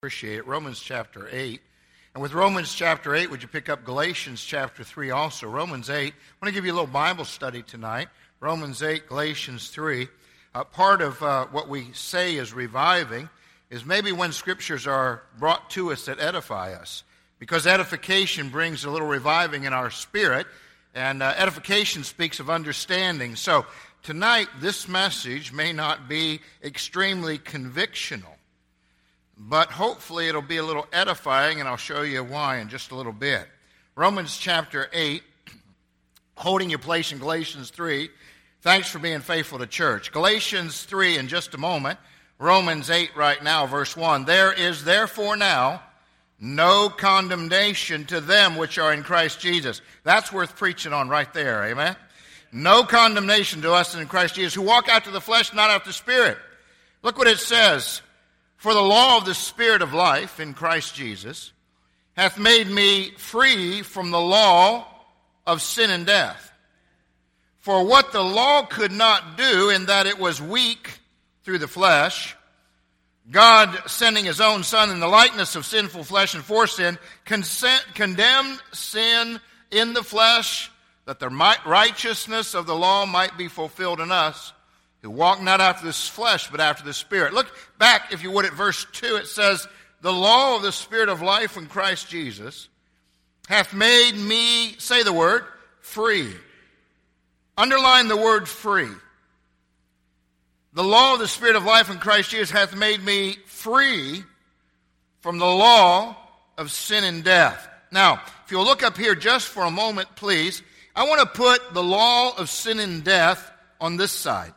Appreciate it. Romans chapter 8. And with Romans chapter 8, would you pick up Galatians chapter 3 also? Romans 8. I want to give you a little Bible study tonight. Romans 8, Galatians 3. Part of what we say is reviving is maybe when scriptures are brought to us that edify us. Because edification brings a little reviving in our spirit. And edification speaks of understanding. So tonight, this message may not be extremely convictional. But hopefully it'll be a little edifying, and I'll show you why in just a little bit. Romans chapter 8, holding your place in Galatians 3. Thanks for being faithful to church. Galatians 3 in just a moment. Romans 8 right now, verse 1. There is therefore now no condemnation to them which are in Christ Jesus. That's worth preaching on right there, amen? No condemnation to us in Christ Jesus, who walk after the flesh, not after the Spirit. Look what it says. For the law of the Spirit of life in Christ Jesus hath made me free from the law of sin and death. For what the law could not do, in that it was weak through the flesh, God, sending his own Son in the likeness of sinful flesh and for sin, condemned sin in the flesh, that the righteousness of the law might be fulfilled in us, who walk not after this flesh, but after the Spirit. Look back, if you would, at verse 2. It says, the law of the Spirit of life in Christ Jesus hath made me, say the word, free. Underline the word free. The law of the Spirit of life in Christ Jesus hath made me free from the law of sin and death. Now, if you'll look up here just for a moment, please, I want to put the law of sin and death on this side.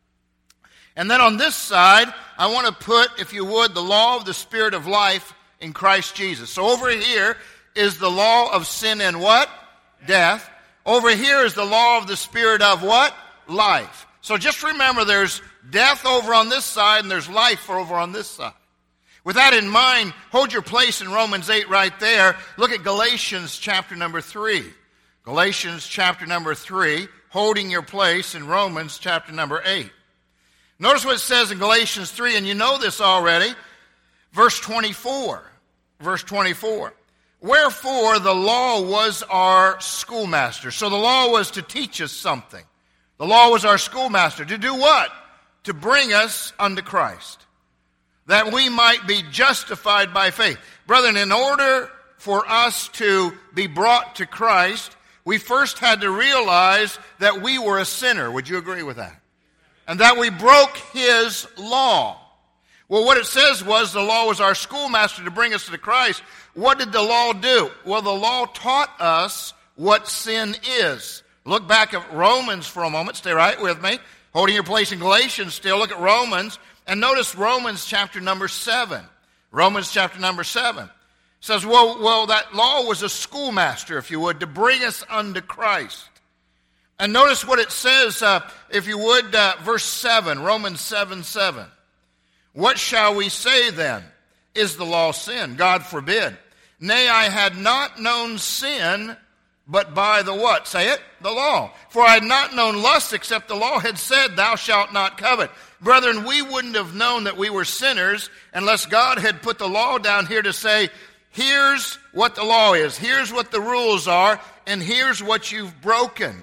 And then on this side, I want to put, if you would, the law of the Spirit of life in Christ Jesus. So over here is the law of sin and what? Death. Over here is the law of the Spirit of what? Life. So just remember there's death over on this side and there's life over on this side. With that in mind, hold your place in Romans 8 right there. Look at Galatians chapter number 3. Galatians chapter number 3, holding your place in Romans chapter number 8. Notice what it says in Galatians 3, and you know this already. Verse 24. Verse 24. Wherefore the law was our schoolmaster. So the law was to teach us something. The law was our schoolmaster. To do what? To bring us unto Christ. That we might be justified by faith. Brethren, in order for us to be brought to Christ, we first had to realize that we were a sinner. Would you agree with that? And that we broke his law. Well, what it says was the law was our schoolmaster to bring us to Christ. What did the law do? Well, the law taught us what sin is. Look back at Romans for a moment. Stay right with me. Holding your place in Galatians still. Look at Romans. And notice Romans chapter number 7. Romans chapter number 7. It says, well, that law was a schoolmaster, if you would, to bring us unto Christ. And notice what it says, if you would, verse 7, Romans 7:7. What shall we say then? Is the law sin? God forbid. Nay, I had not known sin, but by the what? Say it, the law. For I had not known lust, except the law had said, thou shalt not covet. Brethren, we wouldn't have known that we were sinners unless God had put the law down here to say, here's what the law is, here's what the rules are, and here's what you've broken.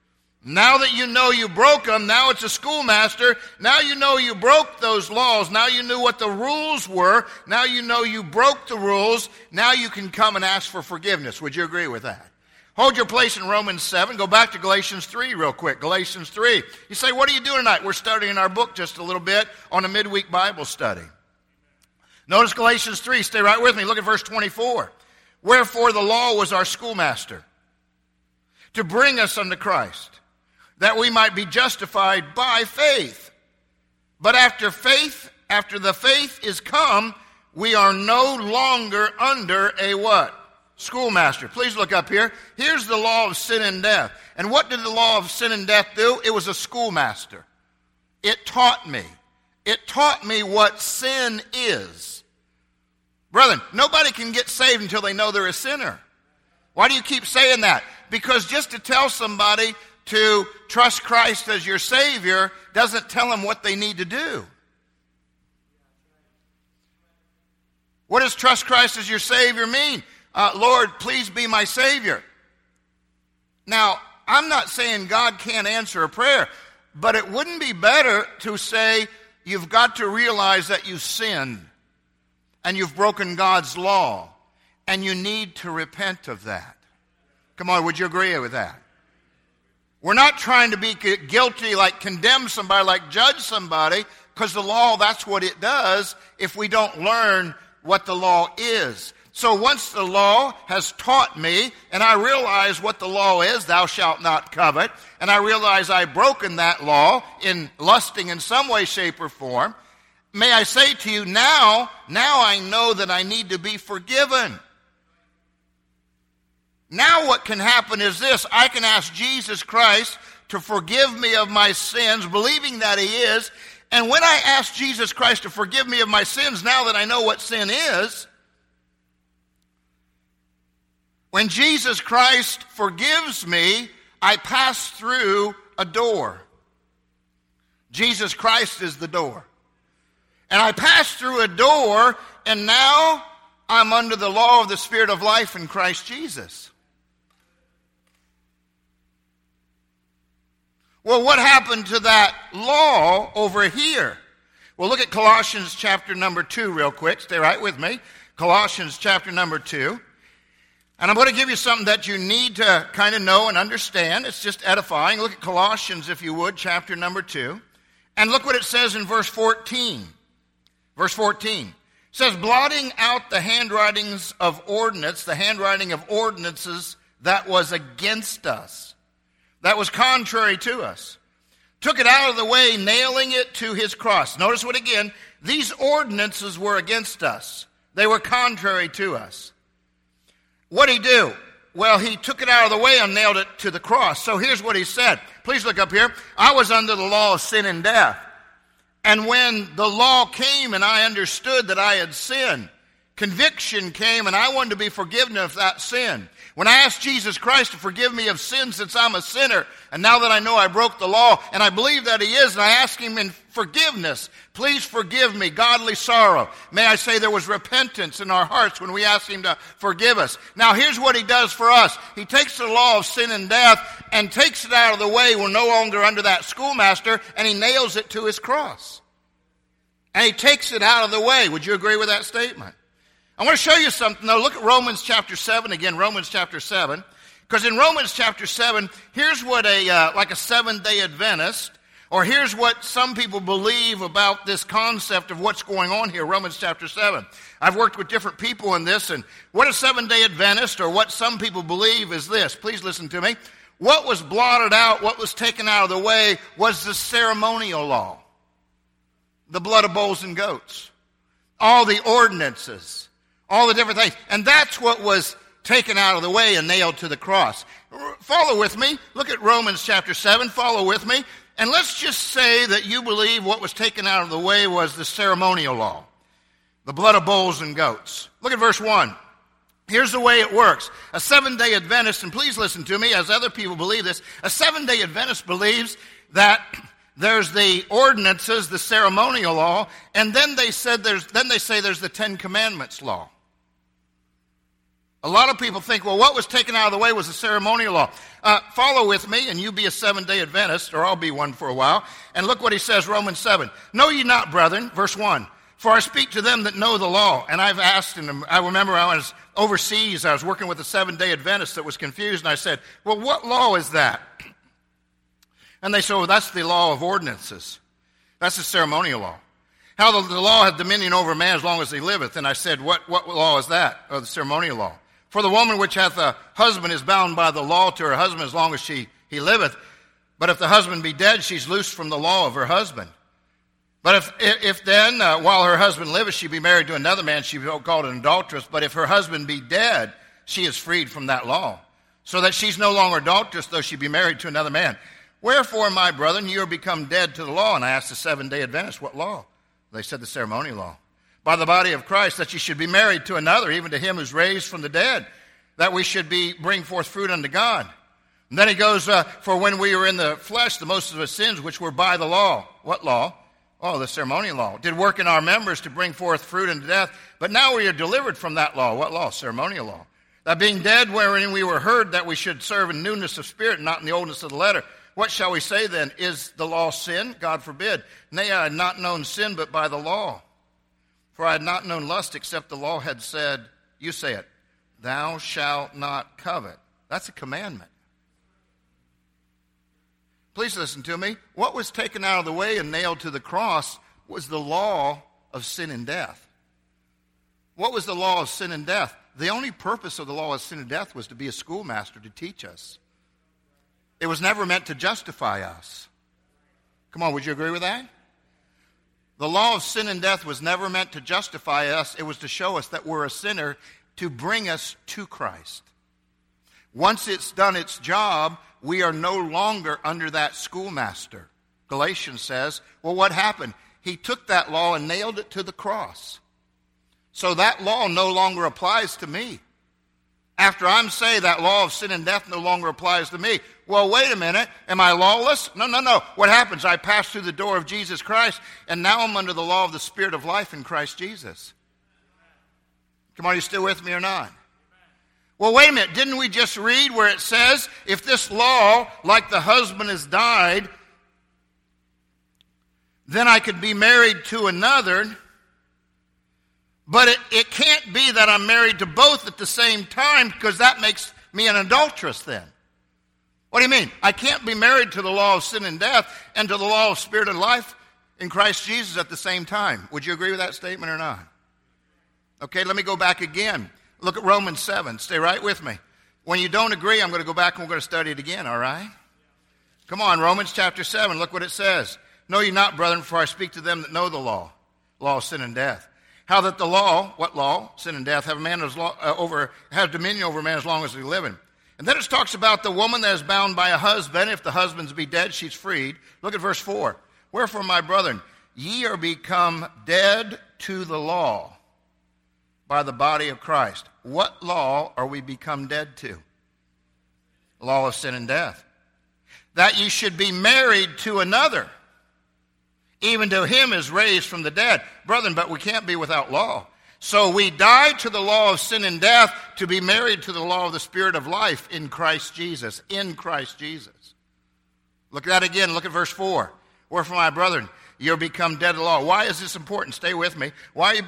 Now that you know you broke them, now it's a schoolmaster. Now you know you broke those laws. Now you knew what the rules were. Now you know you broke the rules. Now you can come and ask for forgiveness. Would you agree with that? Hold your place in Romans 7. Go back to Galatians 3 real quick. Galatians 3. You say, what are you doing tonight? We're studying our book just a little bit on a midweek Bible study. Notice Galatians 3. Stay right with me. Look at verse 24. Wherefore the law was our schoolmaster to bring us unto Christ, that we might be justified by faith. But after the faith is come, we are no longer under a what? Schoolmaster. Please look up here. Here's the law of sin and death. And what did the law of sin and death do? It was a schoolmaster. It taught me. It taught me what sin is. Brethren, nobody can get saved until they know they're a sinner. Why do you keep saying that? Because just to tell somebody to trust Christ as your Savior doesn't tell them what they need to do. What does trust Christ as your Savior mean? Lord, please be my Savior. Now, I'm not saying God can't answer a prayer, but it wouldn't be better to say you've got to realize that you sinned and you've broken God's law and you need to repent of that. Come on, would you agree with that? We're not trying to be guilty, like condemn somebody, like judge somebody, because the law, that's what it does if we don't learn what the law is. So once the law has taught me, and I realize what the law is, thou shalt not covet, and I realize I've broken that law in lusting in some way, shape, or form, may I say to you, now I know that I need to be forgiven. Now what can happen is this: I can ask Jesus Christ to forgive me of my sins, believing that he is. And when I ask Jesus Christ to forgive me of my sins, now that I know what sin is, when Jesus Christ forgives me, I pass through a door. Jesus Christ is the door. And I pass through a door, and now I'm under the law of the Spirit of life in Christ Jesus. Well, what happened to that law over here? Well, look at Colossians chapter number 2 real quick. Stay right with me. Colossians chapter number 2. And I'm going to give you something that you need to kind of know and understand. It's just edifying. Look at Colossians, if you would, chapter number 2. And look what it says in verse 14. Verse 14. It says, blotting out the handwritings of ordinance, the handwriting of ordinances that was against us, that was contrary to us. Took it out of the way, nailing it to his cross. Notice what again, these ordinances were against us. They were contrary to us. What did he do? Well, he took it out of the way and nailed it to the cross. So here's what he said. Please look up here. I was under the law of sin and death. And when the law came and I understood that I had sinned, conviction came and I wanted to be forgiven of that sin. When I asked Jesus Christ to forgive me of sin since I'm a sinner, and now that I know I broke the law, and I believe that he is, and I ask him in forgiveness, please forgive me, godly sorrow. May I say there was repentance in our hearts when we asked him to forgive us. Now here's what he does for us. He takes the law of sin and death and takes it out of the way. We're no longer under that schoolmaster, and he nails it to his cross. And he takes it out of the way. Would you agree with that statement? I want to show you something, though. Look at Romans chapter 7 again, Romans chapter 7. Because in Romans chapter 7, here's what like a Seventh-day Adventist, or here's what some people believe about this concept of what's going on here, Romans chapter 7. I've worked with different people in this, and what a Seventh-day Adventist, or what some people believe, is this. Please listen to me. What was blotted out, what was taken out of the way, was the ceremonial law. The blood of bulls and goats. All the ordinances. All the different things. And that's what was taken out of the way and nailed to the cross. Follow with me. Look at Romans chapter 7. Follow with me. And let's just say that you believe what was taken out of the way was the ceremonial law. The blood of bulls and goats. Look at verse 1. Here's the way it works. A Seventh-day Adventist, and please listen to me as other people believe this, a Seventh-day Adventist believes that there's the ordinances, the ceremonial law, and then they say there's the Ten Commandments law. A lot of people think, well, what was taken out of the way was the ceremonial law. Follow with me, and you be a Seventh-day Adventist, or I'll be one for a while. And look what he says, Romans 7. Know ye not, brethren, verse 1, for I speak to them that know the law. And I've asked, and I remember I was overseas, I was working with a Seventh-day Adventist that was confused, and I said, well, what law is that? And they said, well, that's the law of ordinances. That's the ceremonial law. How the law hath dominion over a man as long as he liveth. And I said, what law is that? Or the ceremonial law. For the woman which hath a husband is bound by the law to her husband as long as he liveth. But if the husband be dead, she's loosed from the law of her husband. But if then, while her husband liveth, she be married to another man, she be called an adulteress. But if her husband be dead, she is freed from that law. So that she's no longer adulteress, though she be married to another man. Wherefore, my brethren, you are become dead to the law. And I asked the Seventh-day Adventists, what law? They said the ceremonial law. By the body of Christ, that you should be married to another, even to him who's raised from the dead, that we should bring forth fruit unto God. And then he goes, for when we were in the flesh, the most of the sins which were by the law. What law? Oh, the ceremonial law. Did work in our members to bring forth fruit unto death. But now we are delivered from that law. What law? Ceremonial law. That being dead wherein we were heard that we should serve in newness of spirit, not in the oldness of the letter. What shall we say then? Is the law sin? God forbid. Nay, I had not known sin but by the law. For I had not known lust except the law had said, you say it, thou shalt not covet. That's a commandment. Please listen to me. What was taken out of the way and nailed to the cross was the law of sin and death. What was the law of sin and death? The only purpose of the law of sin and death was to be a schoolmaster to teach us. It was never meant to justify us. Come on, would you agree with that? The law of sin and death was never meant to justify us. It was to show us that we're a sinner, to bring us to Christ. Once it's done its job, we are no longer under that schoolmaster. Galatians says, well, what happened? He took that law and nailed it to the cross. So that law no longer applies to me. After I'm saved, that law of sin and death no longer applies to me. Well, wait a minute. Am I lawless? No. What happens? I pass through the door of Jesus Christ, and now I'm under the law of the Spirit of life in Christ Jesus. Come on, are you still with me or not? Well, wait a minute. Didn't we just read where it says, if this law, like the husband has died, then I could be married to another. But it can't be that I'm married to both at the same time, because that makes me an adulteress then. What do you mean? I can't be married to the law of sin and death and to the law of spirit and life in Christ Jesus at the same time. Would you agree with that statement or not? Okay, let me go back again. Look at Romans 7. Stay right with me. When you don't agree, I'm going to go back and we're going to study it again, all right? Come on, Romans chapter 7. Look what it says. Know ye not, brethren, for I speak to them that know the law of sin and death. How that the law, what law? Sin and death, have dominion over a man as long as he living. And then it talks about the woman that is bound by a husband. If the husband's be dead, she's freed. Look at verse 4. Wherefore, my brethren, ye are become dead to the law by the body of Christ. What law are we become dead to? The law of sin and death. That ye should be married to another. Even to him is raised from the dead. Brethren, but we can't be without law. So we die to the law of sin and death to be married to the law of the Spirit of life in Christ Jesus. In Christ Jesus. Look at that again. Look at verse 4. Wherefore, my brethren, ye are become dead to the law. Why is this important? Stay with me. Why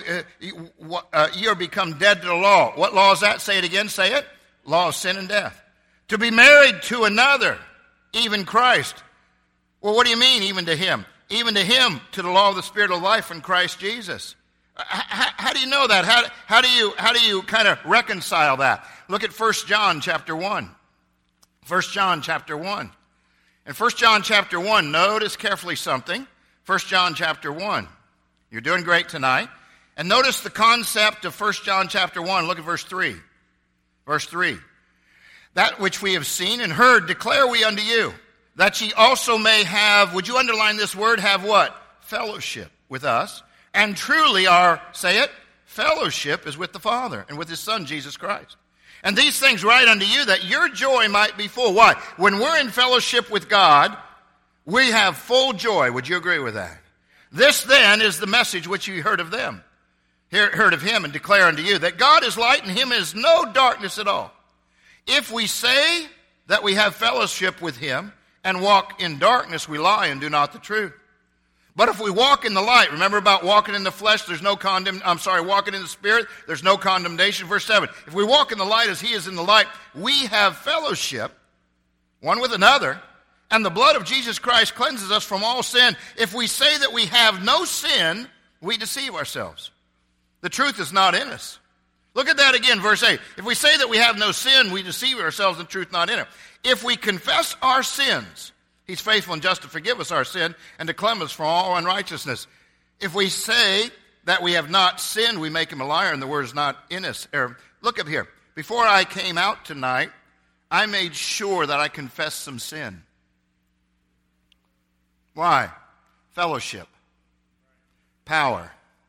ye are become dead to the law. What law is that? Say it again. Say it. Law of sin and death. To be married to another, even Christ. Well, what do you mean, even to him? Even to him, to the law of the Spirit of life in Christ Jesus. How do you know that? How do you kind of reconcile that? Look at 1 John chapter 1. 1 John chapter 1. In 1 John chapter 1, notice carefully something. 1 John chapter 1. You're doing great tonight. And notice the concept of 1 John chapter 1. Look at verse 3. Verse 3. That which we have seen and heard declare we unto you, that ye also may have, would you underline this word, have what? Fellowship with us. And truly our, say it, fellowship is with the Father and with his Son, Jesus Christ. And these things write unto you that your joy might be full. Why? When we're in fellowship with God, we have full joy. Would you agree with that? This then is the message which you heard of them. Heard of him and declare unto you that God is light and him is no darkness at all. If we say that we have fellowship with him and walk in darkness, we lie and do not the truth. But if we walk in the light, remember about walking in the flesh, walking in the Spirit, there's no condemnation. Verse 7, if we walk in the light as he is in the light, we have fellowship one with another, and the blood of Jesus Christ cleanses us from all sin. If we say that we have no sin, we deceive ourselves. The truth is not in us. Look at that again, verse 8. If we say that we have no sin, we deceive ourselves, and the truth not in it. If we confess our sins, he's faithful and just to forgive us our sin and to cleanse us from all unrighteousness. If we say that we have not sinned, we make him a liar, and the word is not in us. Look up here. Before I came out tonight, I made sure that I confessed some sin. Why? Fellowship. Power.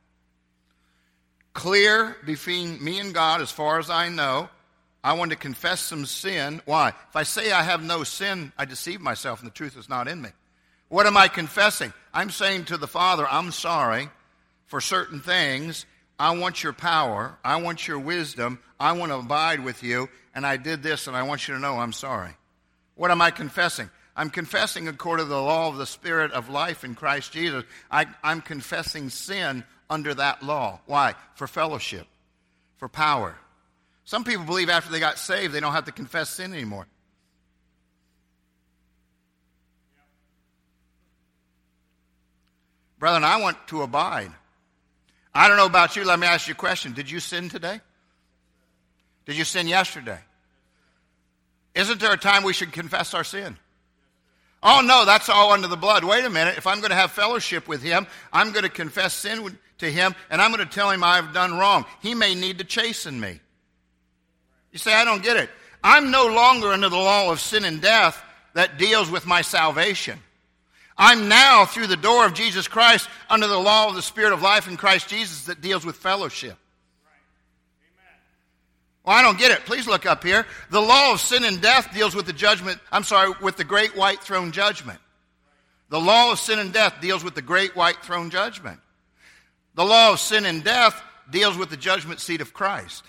Clear between me and God as far as I know. I want to confess some sin. Why? If I say I have no sin, I deceive myself and the truth is not in me. What am I confessing? I'm saying to the Father, I'm sorry for certain things. I want your power. I want your wisdom. I want to abide with you. And I did this, and I want you to know I'm sorry. What am I confessing? I'm confessing according to the law of the Spirit of life in Christ Jesus. I'm confessing sin under that law. Why? For fellowship, for power. Some people believe after they got saved, they don't have to confess sin anymore. Brethren, I want to abide. I don't know about you. Let me ask you a question. Did you sin today? Did you sin yesterday? Isn't there a time we should confess our sin? Oh, no, that's all under the blood. Wait a minute. If I'm going to have fellowship with him, I'm going to confess sin to him, and I'm going to tell him I've done wrong. He may need to chasten me. You say, I don't get it. I'm no longer under the law of sin and death that deals with my salvation. I'm now, through the door of Jesus Christ, under the law of the Spirit of life in Christ Jesus that deals with fellowship. Well, I don't get it. Please look up here. The law of sin and death deals with with the great white throne judgment. The law of sin and death deals with the great white throne judgment. The law of sin and death deals with the judgment seat of Christ.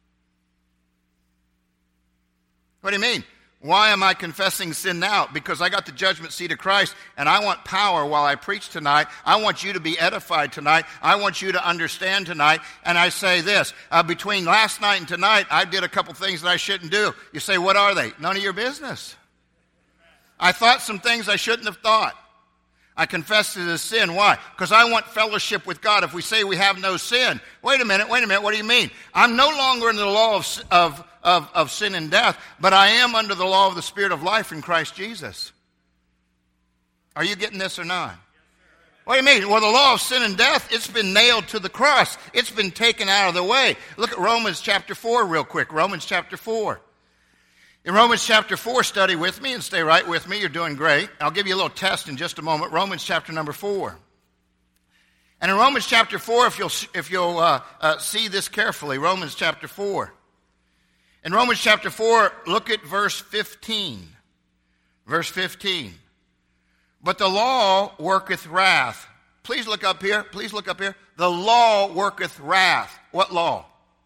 What do you mean? Why am I confessing sin now? Because I got the judgment seat of Christ, and I want power while I preach tonight. I want you to be edified tonight. I want you to understand tonight. And I say this, between last night and tonight, I did a couple things that I shouldn't do. You say, what are they? None of your business. I thought some things I shouldn't have thought. I confessed it as sin. Why? Because I want fellowship with God. If we say we have no sin, wait a minute, what do you mean? I'm no longer under the law of sin and death, but I am under the law of the Spirit of life in Christ Jesus. Are you getting this or not? What do you mean? Well, the law of sin and death, it's been nailed to the cross. It's been taken out of the way. Look at Romans chapter 4 real quick. Romans chapter 4. In Romans chapter 4, study with me and stay right with me. You're doing great. I'll give you a little test in just a moment. Romans chapter number 4. And in Romans chapter 4, if you'll see this carefully, Romans chapter 4. In Romans chapter 4, look at verse 15. Verse 15. But the law worketh wrath. Please look up here. Please look up here. The law worketh wrath. What law?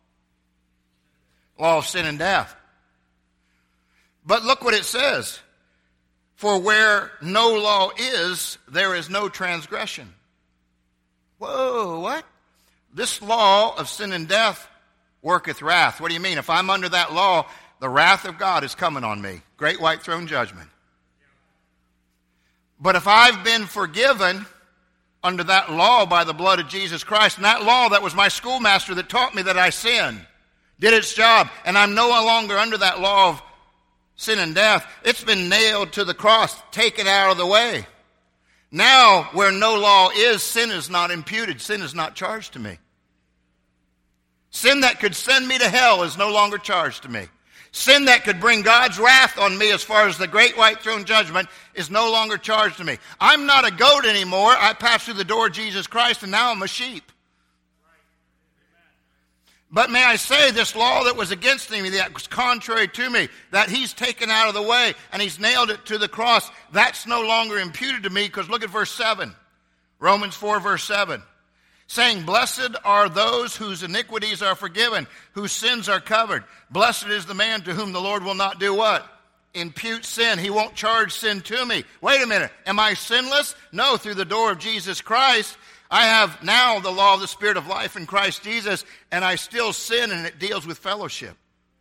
Law of sin and death. But look what it says. For where no law is, there is no transgression. Whoa, what? This law of sin and death worketh wrath. What do you mean? If I'm under that law, the wrath of God is coming on me. Great white throne judgment. But if I've been forgiven under that law by the blood of Jesus Christ, and that law that was my schoolmaster that taught me that I sinned, did its job, and I'm no longer under that law of sin and death, it's been nailed to the cross, taken out of the way. Now, where no law is, sin is not imputed. Sin is not charged to me. Sin that could send me to hell is no longer charged to me. Sin that could bring God's wrath on me as far as the great white throne judgment is no longer charged to me. I'm not a goat anymore. I passed through the door of Jesus Christ, and now I'm a sheep. But may I say, this law that was against me, that was contrary to me, that he's taken out of the way and he's nailed it to the cross, that's no longer imputed to me, because look at verse 7. Romans 4 verse 7. Saying, blessed are those whose iniquities are forgiven, whose sins are covered. Blessed is the man to whom the Lord will not do what? Impute sin. He won't charge sin to me. Wait a minute. Am I sinless? No, through the door of Jesus Christ, I have now the law of the Spirit of life in Christ Jesus, and I still sin, and it deals with fellowship.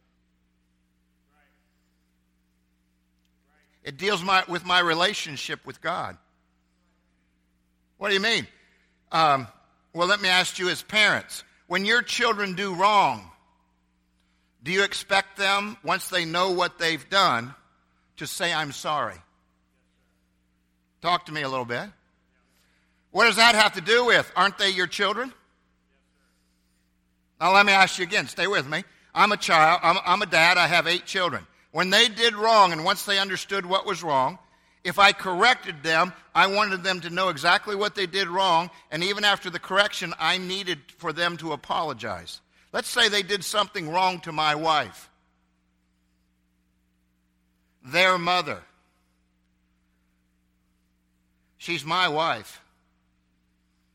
It deals with my relationship with God. What do you mean? Well, let me ask you as parents. When your children do wrong, do you expect them, once they know what they've done, to say, I'm sorry? Talk to me a little bit. What does that have to do with? Aren't they your children? Now let me ask you again. Stay with me. I'm a child. I'm a dad. I have 8 children. When they did wrong, and once they understood what was wrong, if I corrected them, I wanted them to know exactly what they did wrong, and even after the correction, I needed for them to apologize. Let's say they did something wrong to my wife, their mother. She's my wife.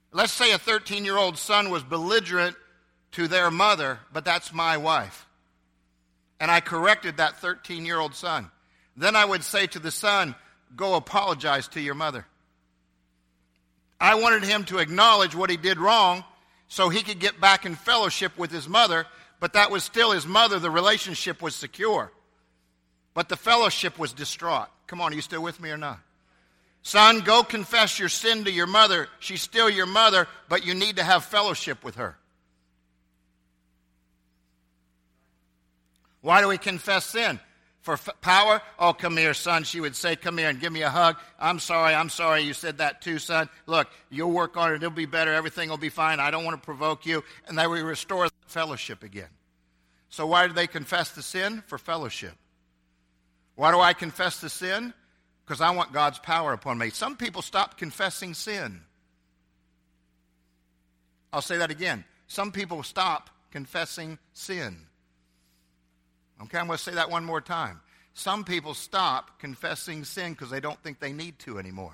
Let's say a 13-year-old son was belligerent to their mother, but that's my wife. And I corrected that 13-year-old son. Then I would say to the son, go apologize to your mother. I wanted him to acknowledge what he did wrong so he could get back in fellowship with his mother, but that was still his mother. The relationship was secure. But the fellowship was distraught. Come on, are you still with me or not? Son, go confess your sin to your mother. She's still your mother, but you need to have fellowship with her. Why do we confess sin? For power? Oh, come here, son. She would say, come here and give me a hug. I'm sorry you said that too, son. Look, you'll work on it. It'll be better. Everything will be fine. I don't want to provoke you. And then we restore fellowship again. So why do they confess the sin? For fellowship. Why do I confess the sin? Because I want God's power upon me. Some people stop confessing sin. I'll say that again. Some people stop confessing sin. Okay, I'm going to say that one more time. Some people stop confessing sin because they don't think they need to anymore.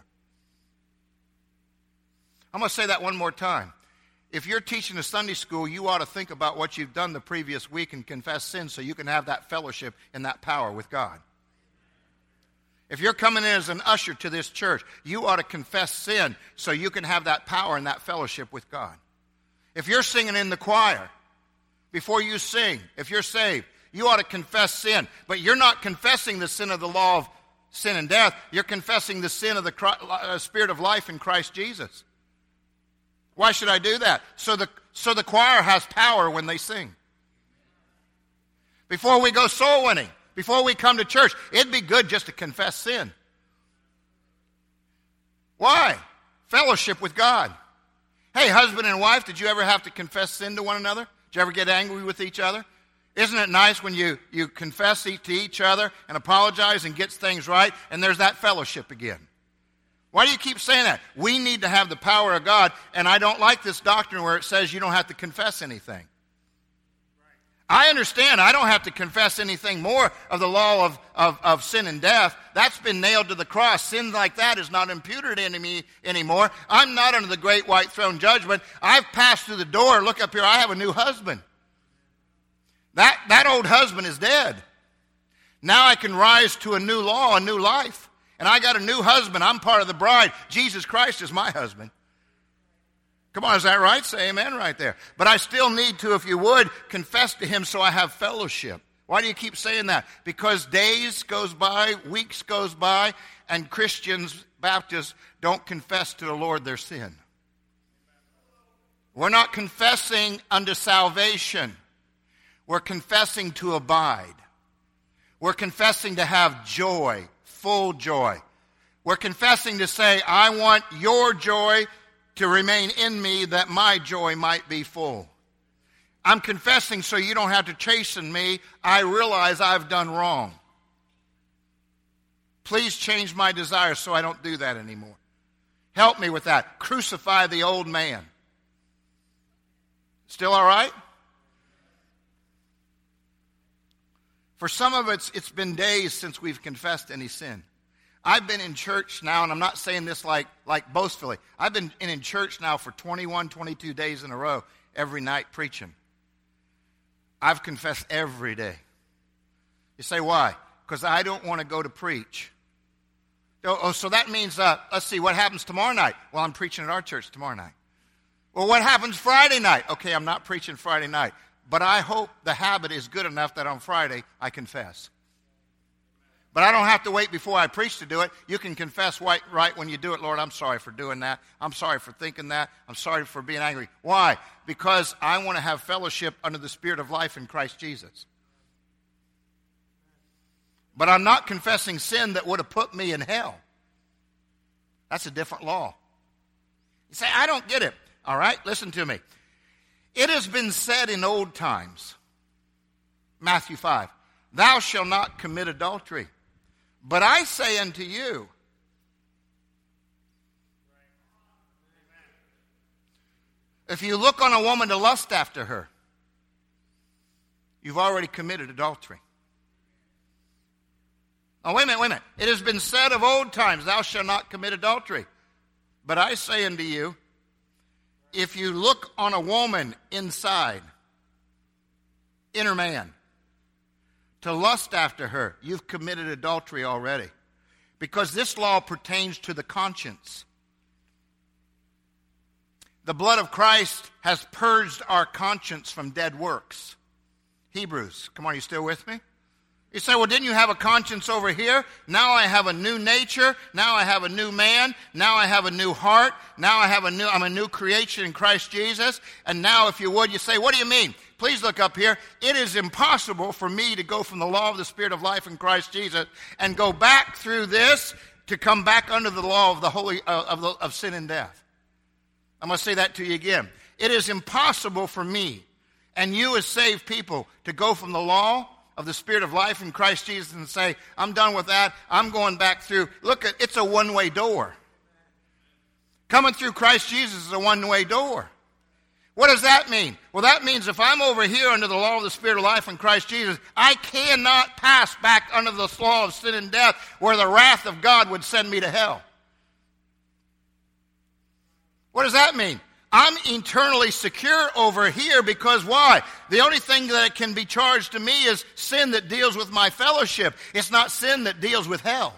I'm going to say that one more time. If you're teaching a Sunday school, you ought to think about what you've done the previous week and confess sin so you can have that fellowship and that power with God. If you're coming in as an usher to this church, you ought to confess sin so you can have that power and that fellowship with God. If you're singing in the choir, before you sing, if you're saved, you ought to confess sin. But you're not confessing the sin of the law of sin and death. You're confessing the sin of the Spirit of life in Christ Jesus. Why should I do that? So the choir has power when they sing. Before we go soul winning, before we come to church, it'd be good just to confess sin. Why? Fellowship with God. Hey, husband and wife, did you ever have to confess sin to one another? Did you ever get angry with each other? Isn't it nice when you confess to each other and apologize and get things right, and there's that fellowship again? Why do you keep saying that? We need to have the power of God, and I don't like this doctrine where it says you don't have to confess anything. I understand I don't have to confess anything more of the law of sin and death. That's been nailed to the cross. Sin like that is not imputed into me anymore. I'm not under the great white throne judgment. I've passed through the door. Look up here. I have a new husband. That old husband is dead. Now I can rise to a new law, a new life. And I got a new husband. I'm part of the bride. Jesus Christ is my husband. Come on, is that right? Say amen right there. But I still need to, if you would, confess to him so I have fellowship. Why do you keep saying that? Because days goes by, weeks goes by, and Christians, Baptists, don't confess to the Lord their sin. We're not confessing unto salvation. We're confessing to abide. We're confessing to have joy, full joy. We're confessing to say, I want your joy to remain in me that my joy might be full. I'm confessing so you don't have to chasten me. I realize I've done wrong. Please change my desires so I don't do that anymore. Help me with that. Crucify the old man. Still all right? For some of us, it's been days since we've confessed any sin. I've been in church now, and I'm not saying this like boastfully. I've been in church now for 21, 22 days in a row, every night preaching. I've confessed every day. You say, why? Because I don't want to go to preach. Oh, so that means, let's see, what happens tomorrow night? Well, I'm preaching at our church tomorrow night. Well, what happens Friday night? Okay, I'm not preaching Friday night. But I hope the habit is good enough that on Friday I confess. But I don't have to wait before I preach to do it. You can confess right when you do it. Lord, I'm sorry for doing that. I'm sorry for thinking that. I'm sorry for being angry. Why? Because I want to have fellowship under the Spirit of life in Christ Jesus. But I'm not confessing sin that would have put me in hell. That's a different law. You say, I don't get it. All right, listen to me. It has been said in old times, Matthew 5, thou shalt not commit adultery. But I say unto you, if you look on a woman to lust after her, you've already committed adultery. Oh, wait a minute. It has been said of old times, thou shalt not commit adultery. But I say unto you, If you look on a woman inside, inner man, to lust after her, you've committed adultery already. Because this law pertains to the conscience. The blood of Christ has purged our conscience from dead works. Hebrews, come on, you still with me? You say, well, didn't you have a conscience over here? Now I have a new nature. Now I have a new man. Now I have a new heart. Now I'm a new creation in Christ Jesus. And now, if you would, you say, what do you mean? Please look up here. It is impossible for me to go from the law of the Spirit of life in Christ Jesus and go back through this to come back under the law of of sin and death. I'm going to say that to you again. It is impossible for me and you as saved people to go from the law of the Spirit of life in Christ Jesus and say, I'm done with that. I'm going back through. Look, it's a one-way door. Coming through Christ Jesus is a one-way door. What does that mean? Well, that means if I'm over here under the law of the Spirit of life in Christ Jesus, I cannot pass back under the law of sin and death where the wrath of God would send me to hell. What does that mean? I'm eternally secure over here because why? The only thing that can be charged to me is sin that deals with my fellowship. It's not sin that deals with hell.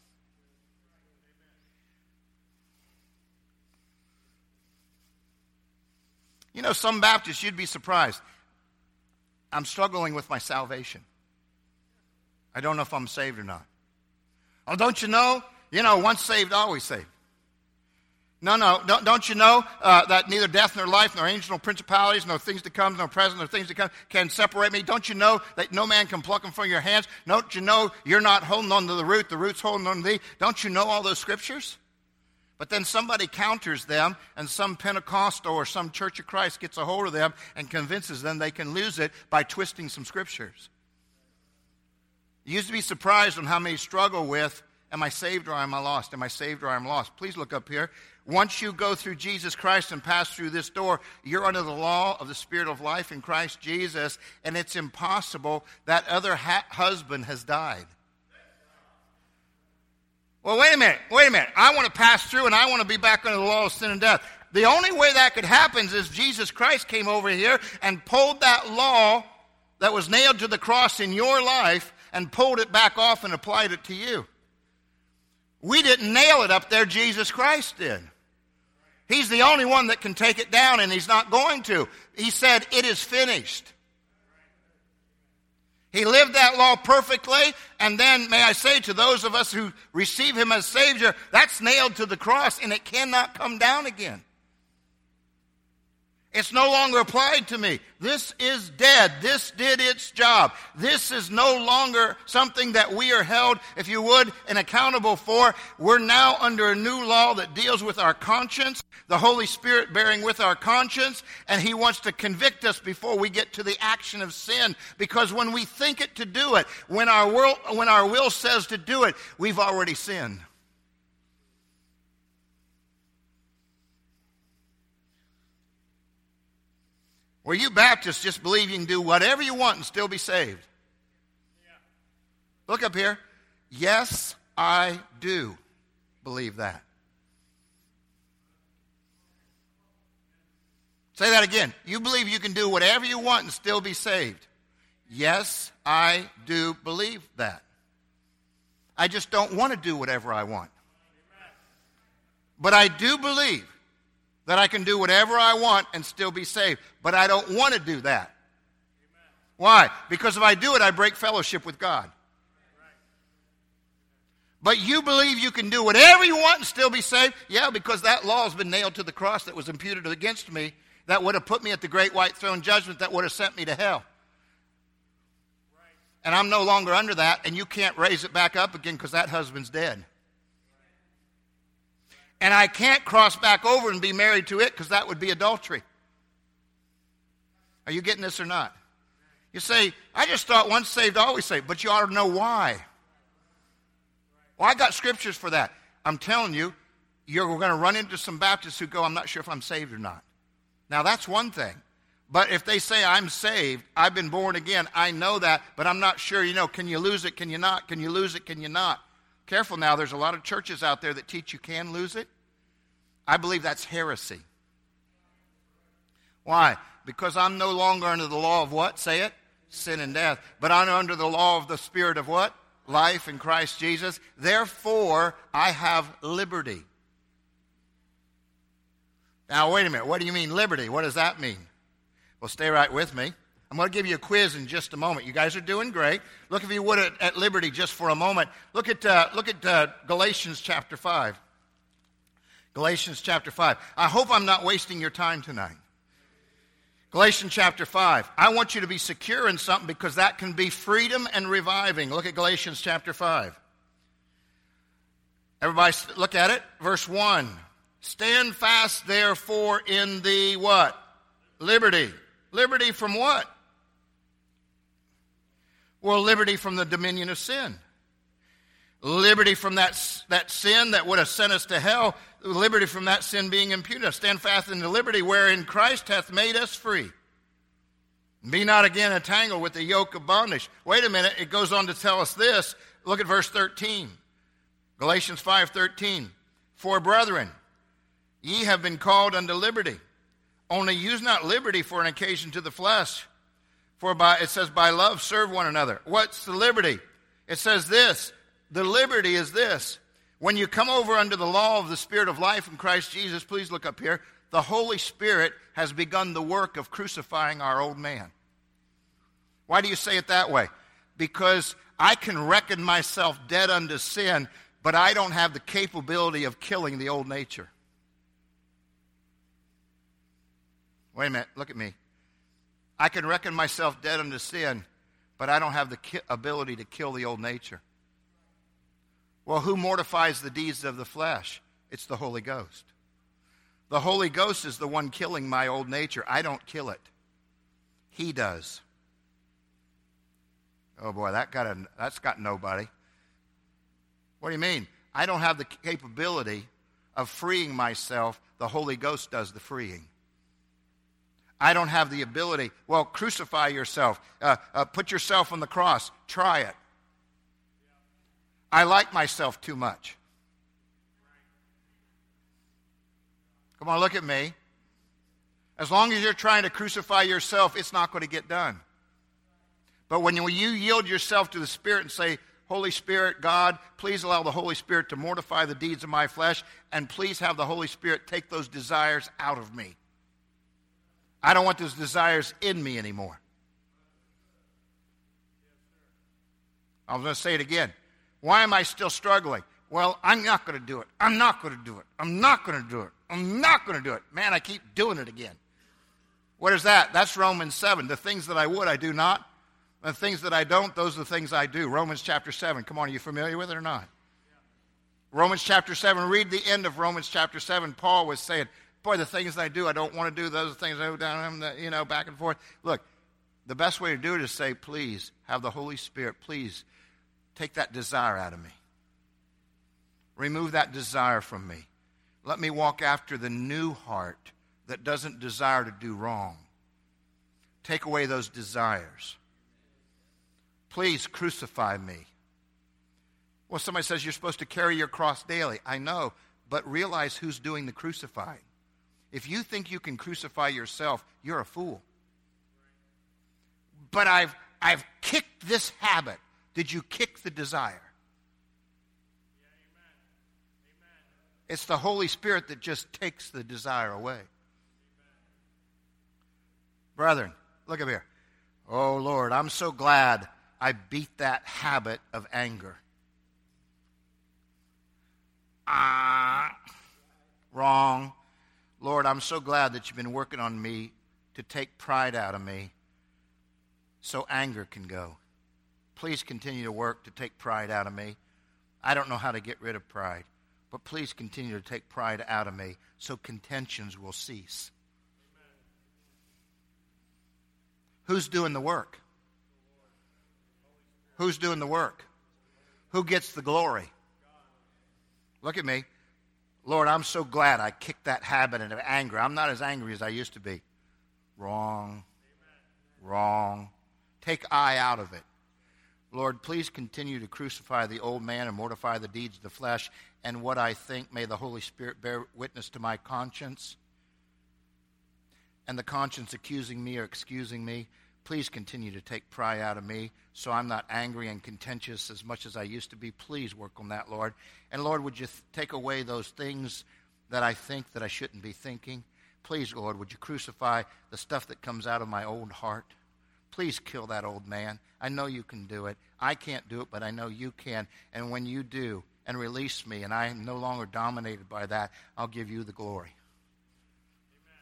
You know, some Baptists, you'd be surprised. I'm struggling with my salvation. I don't know if I'm saved or not. Oh, don't you know? You know, once saved, always saved. No, don't you know that neither death nor life, nor angels, nor principalities, nor things to come, nor present, nor things to come can separate me? Don't you know that no man can pluck them from your hands? Don't you know you're not holding on to the root's holding on to thee? Don't you know all those scriptures? But then somebody counters them, and some Pentecostal or some Church of Christ gets a hold of them and convinces them they can lose it by twisting some scriptures. You used to be surprised on how many struggle with, am I saved or am I lost? Am I saved or am I lost? Please look up here. Once you go through Jesus Christ and pass through this door, you're under the law of the Spirit of life in Christ Jesus, and it's impossible. That other husband has died. Well, wait a minute. I want to pass through and I want to be back under the law of sin and death. The only way that could happen is Jesus Christ came over here and pulled that law that was nailed to the cross in your life and pulled it back off and applied it to you. We didn't nail it up there, Jesus Christ did. He's the only one that can take it down, and he's not going to. He said, it is finished. He lived that law perfectly, and then, may I say, to those of us who receive him as Savior, that's nailed to the cross, and it cannot come down again. It's no longer applied to me. This is dead. This did its job. This is no longer something that we are held, if you would, and accountable for. We're now under a new law that deals with our conscience, the Holy Spirit bearing with our conscience, and he wants to convict us before we get to the action of sin. Because when we think it to do it, when our will says to do it, we've already sinned. Well, you Baptists just believe you can do whatever you want and still be saved. Yeah. Look up here. Yes, I do believe that. Say that again. You believe you can do whatever you want and still be saved. Yes, I do believe that. I just don't want to do whatever I want. But I do believe that I can do whatever I want and still be saved. But I don't want to do that. Why? Because if I do it, I break fellowship with God. But you believe you can do whatever you want and still be saved? Yeah, because that law has been nailed to the cross that was imputed against me, that would have put me at the great white throne judgment, that would have sent me to hell. And I'm no longer under that, and you can't raise it back up again because that husband's dead. And I can't cross back over and be married to it because that would be adultery. Are you getting this or not? You say, I just thought once saved, always saved. But you ought to know why. Well, I got scriptures for that. I'm telling you, you're going to run into some Baptists who go, I'm not sure if I'm saved or not. Now, that's one thing. But if they say, I'm saved, I've been born again, I know that, but I'm not sure, can you lose it, can you not? Can you lose it, can you not? Careful now, there's a lot of churches out there that teach you can lose it. I believe that's heresy. Why? Because I'm no longer under the law of what? Say it. Sin and death. But I'm under the law of the Spirit of what? Life in Christ Jesus. Therefore, I have liberty. Now, wait a minute. What do you mean liberty? What does that mean? Well, stay right with me. I'm going to give you a quiz in just a moment. You guys are doing great. Look, if you would, at liberty just for a moment. Look at Galatians chapter 5. Galatians chapter 5. I hope I'm not wasting your time tonight. Galatians chapter 5. I want you to be secure in something because that can be freedom and reviving. Look at Galatians chapter 5. Everybody look at it. Verse 1. Stand fast, therefore, in the what? Liberty. Liberty from what? Well, liberty from the dominion of sin. Liberty from that sin that would have sent us to hell. Liberty from that sin being imputed. Stand fast in the liberty wherein Christ hath made us free. Be not again entangled with the yoke of bondage. Wait a minute, it goes on to tell us this. Look at verse 13. Galatians 5:13. For brethren, ye have been called unto liberty. Only use not liberty for an occasion to the flesh. For it says, by love serve one another. What's the liberty? It says this. The liberty is this. When you come over under the law of the Spirit of life in Christ Jesus, please look up here. The Holy Spirit has begun the work of crucifying our old man. Why do you say it that way? Because I can reckon myself dead unto sin, but I don't have the capability of killing the old nature. Wait a minute, look at me. I can reckon myself dead unto sin, but I don't have the ability to kill the old nature. Well, who mortifies the deeds of the flesh? It's the Holy Ghost. The Holy Ghost is the one killing my old nature. I don't kill it. He does. Oh boy, that's got nobody. What do you mean? I don't have the capability of freeing myself. The Holy Ghost does the freeing. I don't have the ability. Well, crucify yourself. Put yourself on the cross. Try it. I like myself too much. Come on, look at me. As long as you're trying to crucify yourself, it's not going to get done. But when you yield yourself to the Spirit and say, Holy Spirit, God, please allow the Holy Spirit to mortify the deeds of my flesh, and please have the Holy Spirit take those desires out of me. I don't want those desires in me anymore. I was going to say it again. Why am I still struggling? Well, I'm not going to do it. I'm not going to do it. I'm not going to do it. I'm not going to do it. Man, I keep doing it again. What is that? That's Romans 7. The things that I would, I do not. The things that I don't, those are the things I do. Romans chapter 7. Come on, are you familiar with it or not? Romans chapter 7. Read the end of Romans chapter 7. Paul was saying, boy, the things I do, I don't want to do. Those are things I do down, back and forth. Look, the best way to do it is say, please, have the Holy Spirit, please, take that desire out of me. Remove that desire from me. Let me walk after the new heart that doesn't desire to do wrong. Take away those desires. Please crucify me. Well, somebody says you're supposed to carry your cross daily. I know, but realize who's doing the crucifying. If you think you can crucify yourself, you're a fool. But I've kicked this habit. Did you kick the desire? It's the Holy Spirit that just takes the desire away. Brethren, look up here. Oh, Lord, I'm so glad I beat that habit of anger. Wrong. Lord, I'm so glad that you've been working on me to take pride out of me so anger can go. Please continue to work to take pride out of me. I don't know how to get rid of pride, but please continue to take pride out of me so contentions will cease. Who's doing the work? Who's doing the work? Who gets the glory? Look at me. Lord, I'm so glad I kicked that habit of anger. I'm not as angry as I used to be. Wrong. Wrong. Take I out of it. Lord, please continue to crucify the old man and mortify the deeds of the flesh. And what I think, may the Holy Spirit bear witness to my conscience. and the conscience accusing me or excusing me, please continue to take pride out of me so I'm not angry and contentious as much as I used to be. Please work on that, Lord. And Lord, would you take away those things that I think that I shouldn't be thinking? Please, Lord, would you crucify the stuff that comes out of my old heart? Please kill that old man. I know you can do it. I can't do it, but I know you can. And when you do and release me and I am no longer dominated by that, I'll give you the glory. Amen.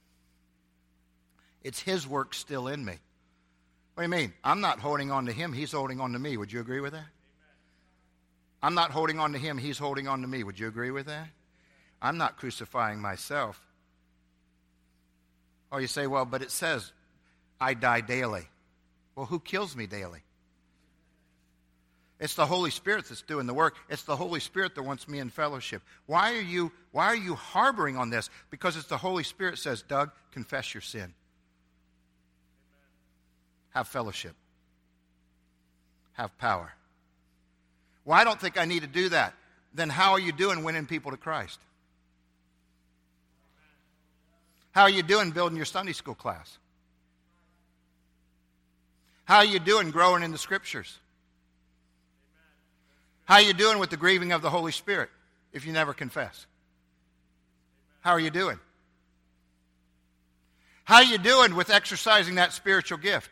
It's his work still in me. What do you mean? I'm not holding on to him. He's holding on to me. Would you agree with that? Amen. I'm not holding on to him. He's holding on to me. Would you agree with that? Amen. I'm not crucifying myself. Oh, you say, well, but it says I die daily. Well, who kills me daily? It's the Holy Spirit that's doing the work. It's the Holy Spirit that wants me in fellowship. Why are you harboring on this? Because it's the Holy Spirit says, Doug, confess your sin. Have fellowship. Have power. Well, I don't think I need to do that. Then how are you doing winning people to Christ? How are you doing building your Sunday school class? How are you doing growing in the Scriptures? How are you doing with the grieving of the Holy Spirit if you never confess? How are you doing? How are you doing with exercising that spiritual gift?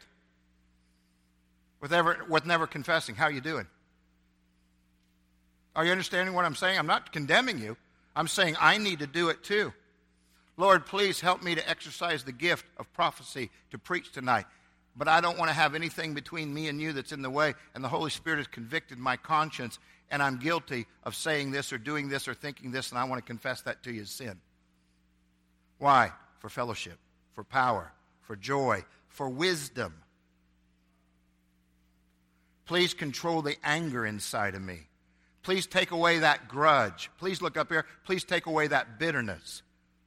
With never confessing, how are you doing? Are you understanding what I'm saying? I'm not condemning you. I'm saying I need to do it too. Lord, please help me to exercise the gift of prophecy to preach tonight. But I don't want to have anything between me and you that's in the way, and the Holy Spirit has convicted my conscience, and I'm guilty of saying this or doing this or thinking this, and I want to confess that to you as sin. Why? For fellowship, for power, for joy, for wisdom. Please control the anger inside of me. Please take away that grudge. Please look up here. Please take away that bitterness.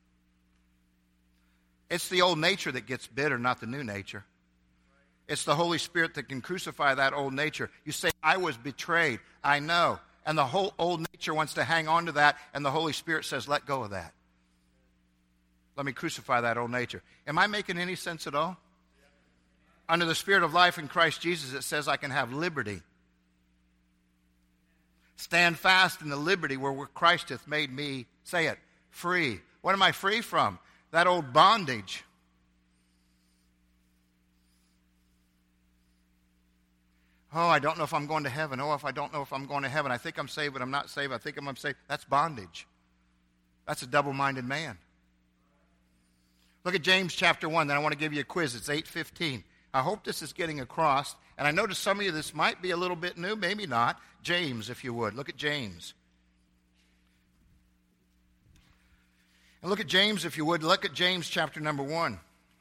It's the old nature that gets bitter, not the new nature. It's the Holy Spirit that can crucify that old nature. You say, I was betrayed. I know. And the whole old nature wants to hang on to that, and the Holy Spirit says, let go of that. Let me crucify that old nature. Am I making any sense at all? Under the Spirit of life in Christ Jesus, it says I can have liberty. Stand fast in the liberty where Christ hath made me, say it, free. What am I free from? That old bondage. Oh, I don't know if I'm going to heaven. Oh, if I don't know if I'm going to heaven. I think I'm saved, but I'm not saved. I think I'm saved. That's bondage. That's a double-minded man. Look at James chapter 1. Then I want to give you a quiz. It's 8:15. I hope this is getting across. And I know to some of you this might be a little bit new, maybe not. James, if you would. Look at James. And look at James, if you would. Look at James chapter number 1.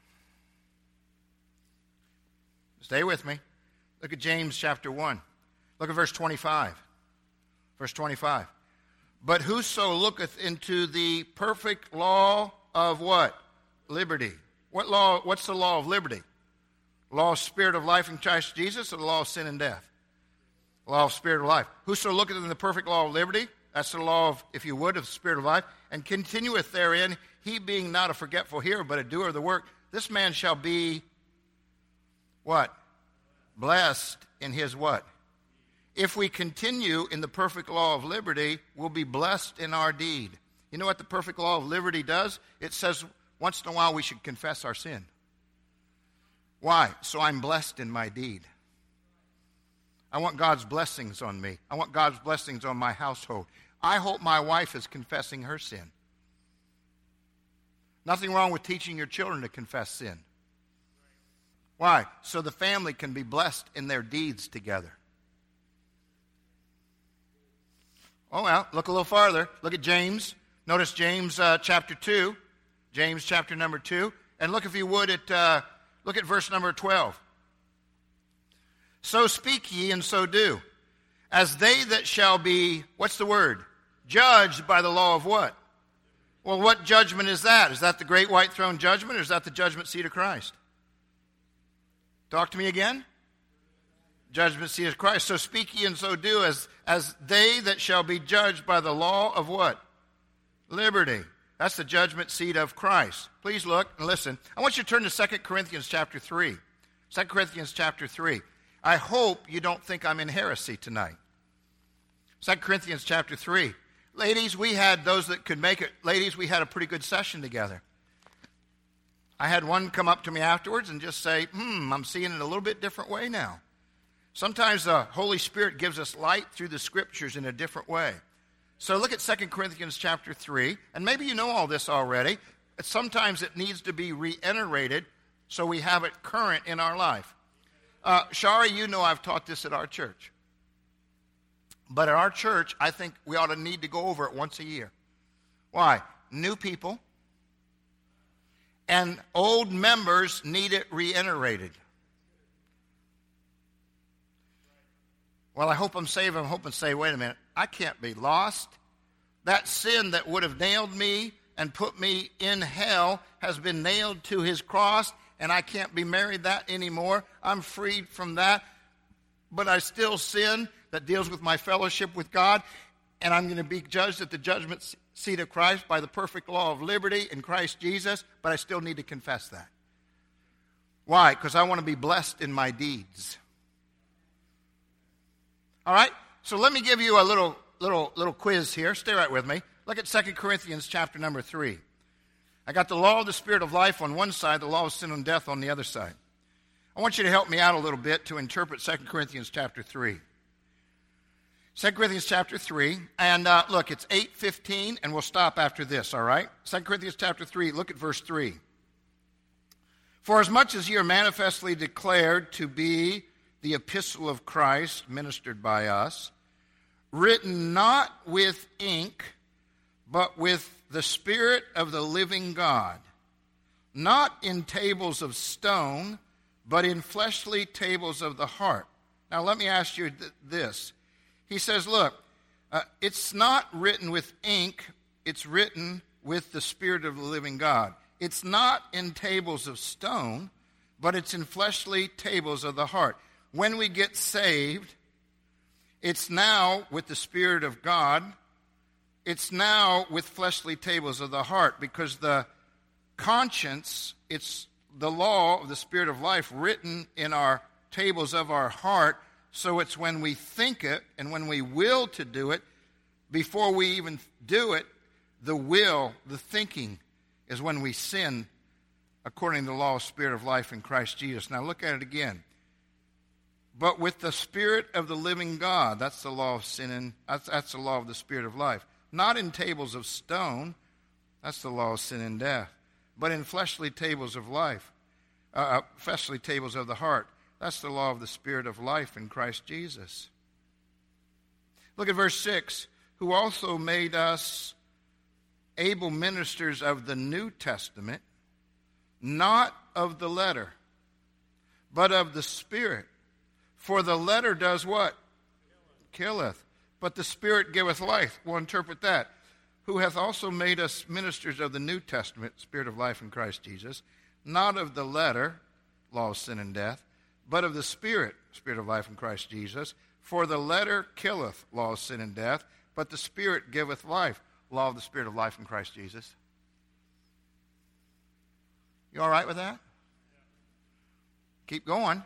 Stay with me. Look at James chapter 1. Look at verse 25. Verse 25. But whoso looketh into the perfect law of what? Liberty. What law? What's the law of liberty? Law of spirit of life in Christ Jesus, or the law of sin and death? Law of spirit of life. Whoso looketh in the perfect law of liberty, that's the law of, if you would, of the spirit of life, and continueth therein, he being not a forgetful hearer, but a doer of the work, this man shall be what? Blessed in his what? If we continue in the perfect law of liberty, we'll be blessed in our deed. You know what the perfect law of liberty does? It says once in a while we should confess our sin. Why? So I'm blessed in my deed. I want God's blessings on me. I want God's blessings on my household. I hope my wife is confessing her sin. Nothing wrong with teaching your children to confess sin. Why? So the family can be blessed in their deeds together. Oh, well, look a little farther. Look at James. Notice James chapter 2. James chapter number 2. And look, if you would, look at verse number 12. So speak ye and so do, as they that shall be, what's the word? Judged by the law of what? Well, what judgment is that? Is that the great white throne judgment, or is that the judgment seat of Christ? Talk to me again. Judgment seat of Christ. So speak ye and so do, as they that shall be judged by the law of what? Liberty. That's the judgment seat of Christ. Please look and listen. I want you to turn to 2 Corinthians chapter 3. 2 Corinthians chapter 3. I hope you don't think I'm in heresy tonight. 2 Corinthians chapter 3. Ladies, we had those that could make it. Ladies, we had a pretty good session together. I had one come up to me afterwards and just say, I'm seeing it a little bit different way now. Sometimes the Holy Spirit gives us light through the Scriptures in a different way. So look at 2 Corinthians chapter 3, and maybe you know all this already. Sometimes it needs to be reiterated so we have it current in our life. Shari, you know I've taught this at our church. But at our church, I think we ought to need to go over it once a year. Why? New people and old members need it reiterated. Well, I hope I'm saved. I'm hoping to say, wait a minute, I can't be lost. That sin that would have nailed me and put me in hell has been nailed to his cross, and I can't be married that anymore. I'm freed from that, but I still sin. That deals with my fellowship with God, and I'm going to be judged at the judgment seat of Christ by the perfect law of liberty in Christ Jesus, but I still need to confess that. Why? Because I want to be blessed in my deeds. All right? So let me give you a little quiz here. Stay right with me. Look at 2 Corinthians chapter number 3. I got the law of the Spirit of life on one side, the law of sin and death on the other side. I want you to help me out a little bit to interpret 2 Corinthians chapter 3. 2 Corinthians chapter 3, and look, it's 8:15, and we'll stop after this, all right? 2 Corinthians chapter 3, look at verse 3. For as much as ye are manifestly declared to be the epistle of Christ, ministered by us, written not with ink, but with the Spirit of the living God, not in tables of stone, but in fleshly tables of the heart. Now let me ask you this. He says, look, it's not written with ink, it's written with the Spirit of the living God. It's not in tables of stone, but it's in fleshly tables of the heart. When we get saved, it's now with the Spirit of God. It's now with fleshly tables of the heart, because the conscience, it's the law of the Spirit of life written in our tables of our heart. So it's when we think it and when we will to do it, before we even do it, the will, the thinking, is when we sin according to the law of Spirit of life in Christ Jesus. Now look at it again. But with the Spirit of the living God, that's the law of sin, and that's the law of the Spirit of life. Not in tables of stone, that's the law of sin and death, but in fleshly tables of life, fleshly tables of the heart. That's the law of the Spirit of life in Christ Jesus. Look at verse 6. Who also made us able ministers of the New Testament, not of the letter, but of the Spirit. For the letter does what? Killeth. But the Spirit giveth life. We'll interpret that. Who hath also made us ministers of the New Testament, Spirit of life in Christ Jesus, not of the letter, law of sin and death, but of the Spirit, Spirit of life in Christ Jesus. For the letter killeth, law of sin and death, but the Spirit giveth life, law of the Spirit of life in Christ Jesus. You all right with that? Keep going.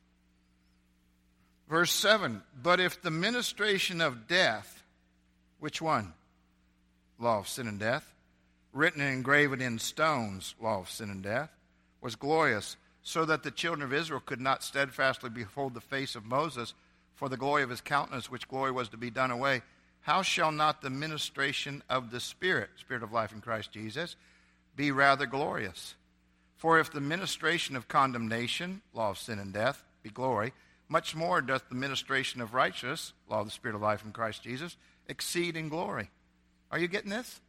Verse 7, but if the ministration of death, which one? Law of sin and death, written and engraven in stones, law of sin and death, was glorious, so that the children of Israel could not steadfastly behold the face of Moses for the glory of his countenance, which glory was to be done away. How shall not the ministration of the Spirit, Spirit of life in Christ Jesus, be rather glorious? For if the ministration of condemnation, law of sin and death, be glory, much more doth the ministration of righteousness, law of the Spirit of life in Christ Jesus, exceed in glory. Are you getting this?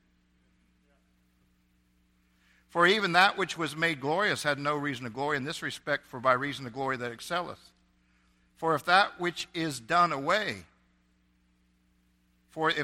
For even that which was made glorious had no reason to glory in this respect, for by reason of glory that excelleth. For if that which is done away, what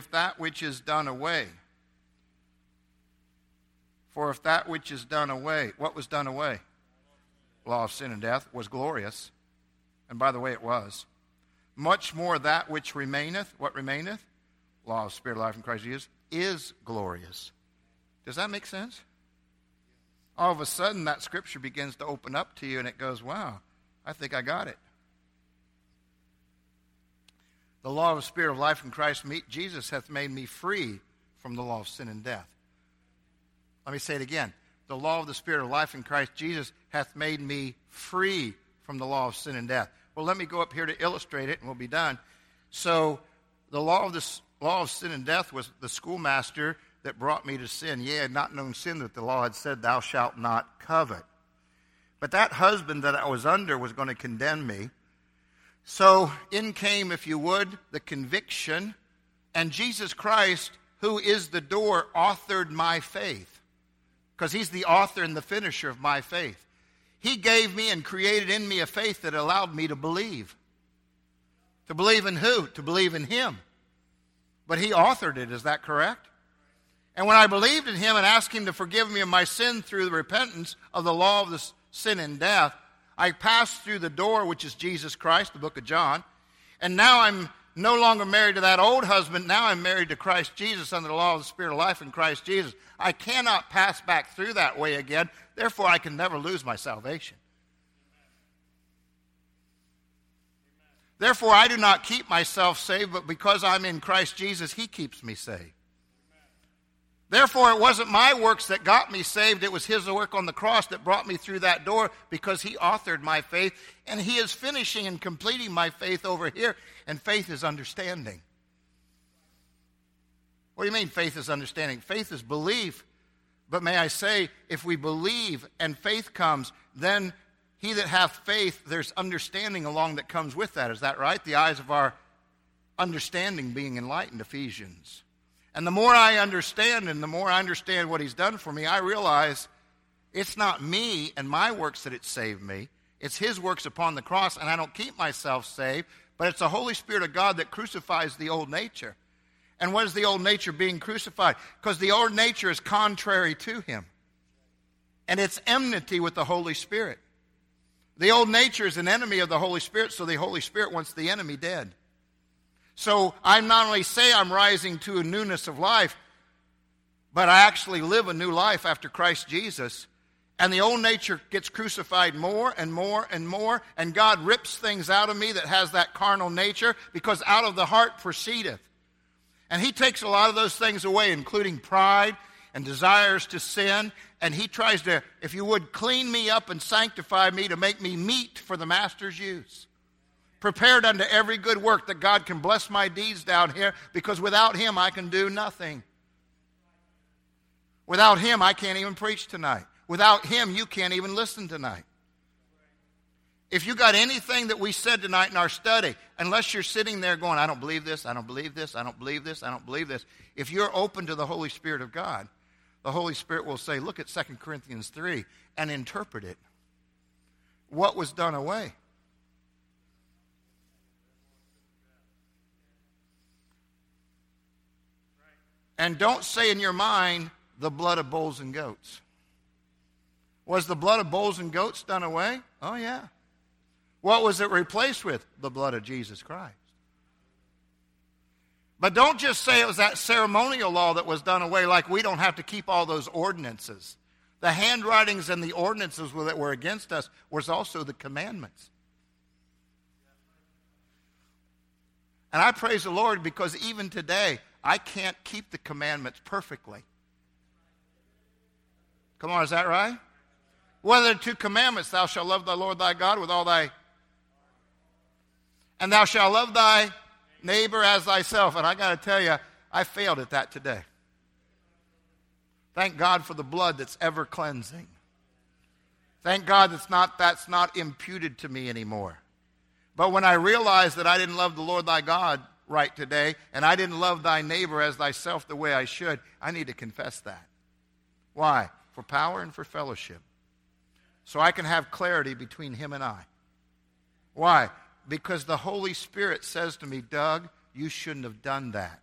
was done away? Law of sin and death was glorious. And by the way, it was. Much more that which remaineth, what remaineth? Law of Spirit of life in Christ Jesus, is glorious. Does that make sense? All of a sudden, that scripture begins to open up to you, and it goes, wow, I think I got it. The law of the Spirit of life in Christ Jesus hath made me free from the law of sin and death. Let me say it again. The law of the Spirit of life in Christ Jesus hath made me free from the law of sin and death. Well, let me go up here to illustrate it, and we'll be done. So the law of sin and death was the schoolmaster that brought me to sin. Yea, I had not known sin, that the law had said, thou shalt not covet. But that husband that I was under was going to condemn me. So in came, if you would, the conviction, and Jesus Christ, who is the door, authored my faith, because he's the author and the finisher of my faith. He gave me and created in me a faith that allowed me to believe. To believe in who? To believe in him. But he authored it, is that correct? And when I believed in him and asked him to forgive me of my sin through the repentance of the law of the sin and death, I passed through the door, which is Jesus Christ, the book of John, and now I'm no longer married to that old husband. Now I'm married to Christ Jesus under the law of the Spirit of life in Christ Jesus. I cannot pass back through that way again. Therefore, I can never lose my salvation. Therefore, I do not keep myself saved, but because I'm in Christ Jesus, he keeps me saved. Therefore, it wasn't my works that got me saved. It was his work on the cross that brought me through that door, because he authored my faith, and he is finishing and completing my faith over here, and faith is understanding. What do you mean faith is understanding? Faith is belief. But may I say, if we believe and faith comes, then he that hath faith, there's understanding along that comes with that. Is that right? The eyes of our understanding being enlightened, Ephesians. And the more I understand, and the more I understand what he's done for me, I realize it's not me and my works that it saved me. It's his works upon the cross, and I don't keep myself saved, but it's the Holy Spirit of God that crucifies the old nature. And what is the old nature being crucified? Because the old nature is contrary to him. And it's enmity with the Holy Spirit. The old nature is an enemy of the Holy Spirit, so the Holy Spirit wants the enemy dead. So I not only say I'm rising to a newness of life, but I actually live a new life after Christ Jesus. And the old nature gets crucified more and more and more, and God rips things out of me that has that carnal nature, because out of the heart proceedeth. And he takes a lot of those things away, including pride and desires to sin, and he tries to, if you would, clean me up and sanctify me to make me meet for the master's use. Prepared unto every good work, that God can bless my deeds down here, because without him I can do nothing. Without him I can't even preach tonight. Without him you can't even listen tonight. If you got anything that we said tonight in our study, unless you're sitting there going, I don't believe this, I don't believe this, I don't believe this, I don't believe this. If you're open to the Holy Spirit of God, the Holy Spirit will say, look at 2 Corinthians 3 and interpret it. What was done away? And don't say in your mind, the blood of bulls and goats. Was the blood of bulls and goats done away? Oh, yeah. What was it replaced with? The blood of Jesus Christ. But don't just say it was that ceremonial law that was done away, like we don't have to keep all those ordinances. The handwritings and the ordinances that were against us was also the commandments. And I praise the Lord, because even today, I can't keep the commandments perfectly. Come on, is that right? What are the two commandments? Thou shalt love thy Lord thy God with all thy... And thou shalt love thy neighbor as thyself. And I got to tell you, I failed at that today. Thank God for the blood that's ever cleansing. Thank God that's not imputed to me anymore. But when I realized that I didn't love the Lord thy God right today, and I didn't love thy neighbor as thyself the way I should, I need to confess that. Why? For power and for fellowship. So I can have clarity between him and I. Why? Because the Holy Spirit says to me, Doug, you shouldn't have done that.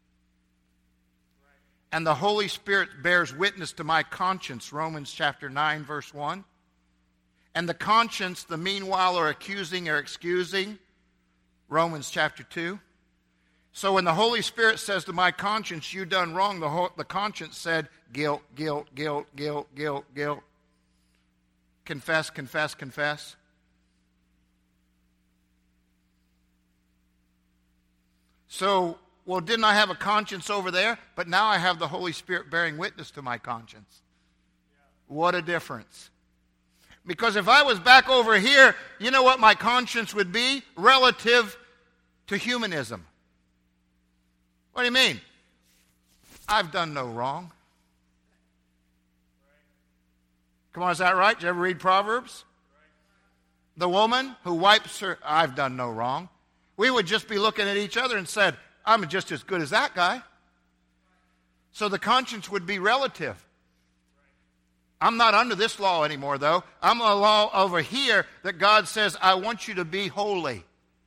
And the Holy Spirit bears witness to my conscience, Romans chapter 9, verse 1. And the conscience, the meanwhile, are accusing or excusing, Romans chapter 2. So when the Holy Spirit says to my conscience, you done wrong, the conscience said, guilt, guilt, guilt, guilt, guilt, guilt. Confess, confess, confess. So, well, didn't I have a conscience over there? But now I have the Holy Spirit bearing witness to my conscience. What a difference. Because if I was back over here, you know what my conscience would be? Relative to humanism. What do you mean? I've done no wrong. Come on, is that right? Did you ever read Proverbs? The woman who wipes her, I've done no wrong. We would just be looking at each other and said, I'm just as good as that guy. So the conscience would be relative. I'm not under this law anymore, though. I'm a law over here that God says, I want you to be holy.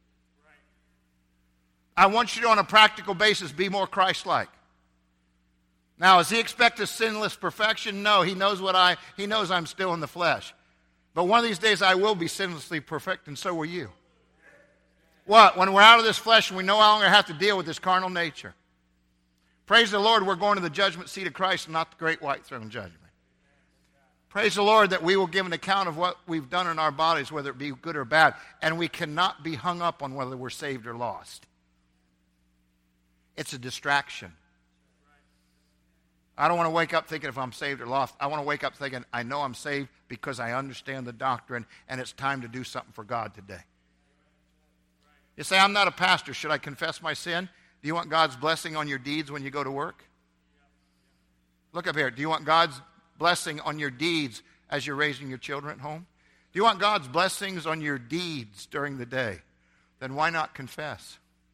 I want you to, on a practical basis, be more Christ-like. Now, does he expect a sinless perfection? No, he knows I'm still in the flesh. But one of these days I will be sinlessly perfect, and so will you. What? When we're out of this flesh and we no longer have to deal with this carnal nature. Praise the Lord, we're going to the judgment seat of Christ and not the great white throne judgment. Praise the Lord that we will give an account of what we've done in our bodies, whether it be good or bad, and we cannot be hung up on whether we're saved or lost. It's a distraction. I don't want to wake up thinking if I'm saved or lost. I want to wake up thinking I know I'm saved because I understand the doctrine and it's time to do something for God today. You say, I'm not a pastor. Should I confess my sin? Do you want God's blessing on your deeds when you go to work? Look up here. Do you want God's blessing on your deeds as you're raising your children at home? Do you want God's blessings on your deeds during the day? Then why not confess?